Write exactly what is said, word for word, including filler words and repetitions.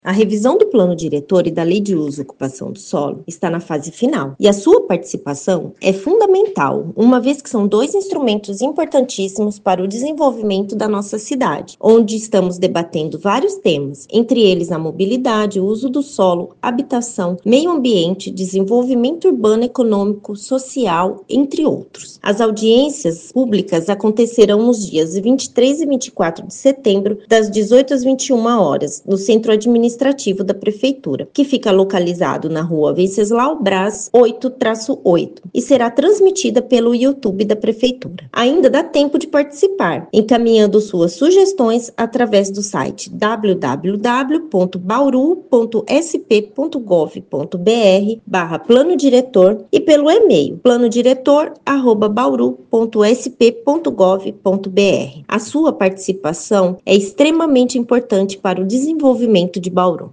A revisão do plano diretor e da lei de uso e ocupação do solo está na fase final e a sua participação é fundamental, uma vez que são dois instrumentos importantíssimos para o desenvolvimento da nossa cidade, onde estamos debatendo vários temas, entre eles a mobilidade, o uso do solo, habitação, meio ambiente, desenvolvimento urbano, econômico, social, entre outros. As audiências públicas acontecerão nos dias vinte e três e vinte e quatro de setembro, das dezoito às vinte e uma horas, no Centro Administrativo administrativo da Prefeitura, que fica localizado na rua Venceslau Braz oito traço oito e será transmitida pelo YouTube da Prefeitura. Ainda dá tempo de participar, encaminhando suas sugestões através do site w w w ponto bauru ponto s p ponto gov ponto b r barra plano diretor e pelo e-mail planodiretor arroba bauru ponto s p ponto gov ponto b r. A sua participação é extremamente importante para o desenvolvimento de Bauru.